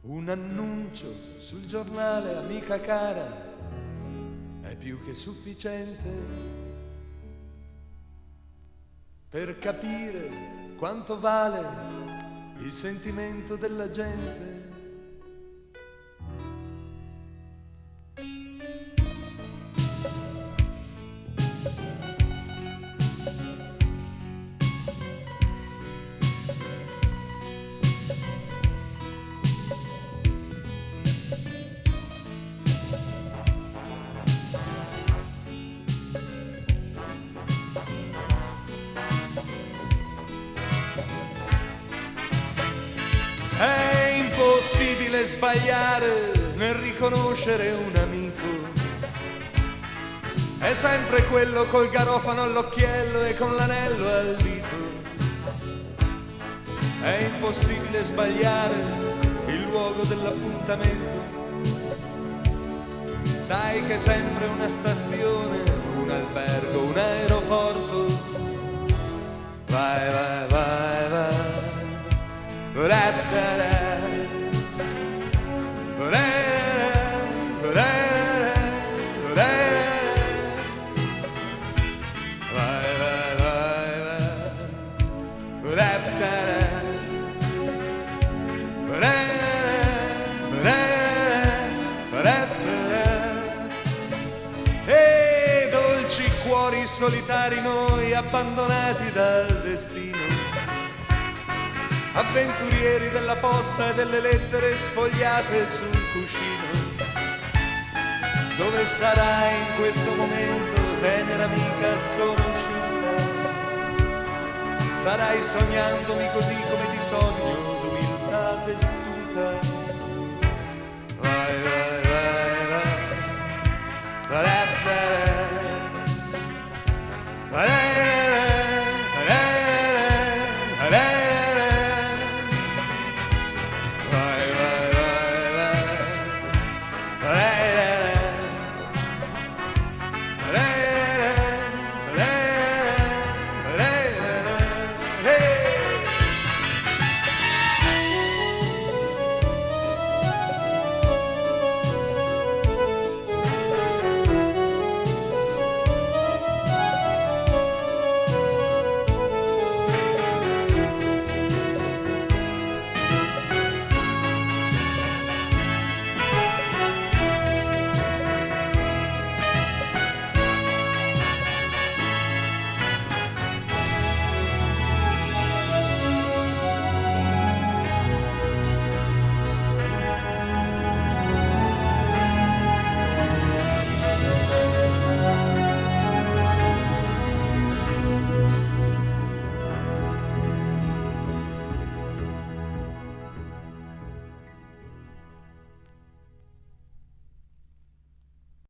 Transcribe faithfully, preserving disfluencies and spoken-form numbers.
Un annuncio sul giornale, amica cara, è più che sufficiente per capire quanto vale il sentimento della gente. È impossibile sbagliare nel riconoscere un amico. È sempre quello col garofano all'occhiello e con l'anello al dito. È impossibile sbagliare il luogo dell'appuntamento. Sai che è sempre una stazione, un albergo, un aeroporto. Vai, vai, vai, vai. E dolci cuori solitari noi abbandonati dal destino, avventurieri della posta e delle lettere sfogliate sul cuscino. Dove sarai in questo momento, tenera amica sconosciuta? Starai sognandomi così come ti sogno, d'umiltà testuta. Vai, vai, vai, vai. Vai, vai, vai.